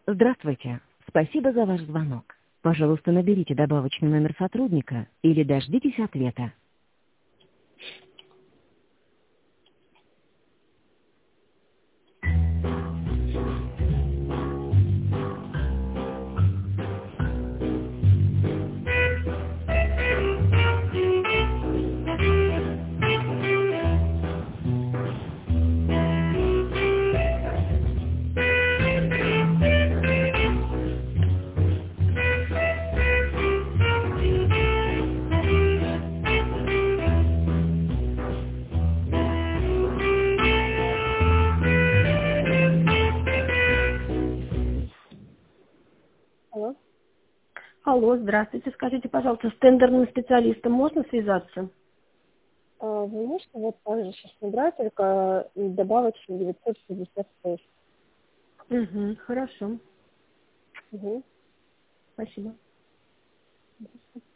Здравствуйте. Спасибо за ваш звонок. Пожалуйста, наберите добавочный номер сотрудника или дождитесь ответа. Алло. Алло, здравствуйте. Скажите, пожалуйста, с тендерным специалистом можно связаться? Вы можете вот также сейчас набрать, только добавочный 956. Угу, хорошо. Угу. Спасибо.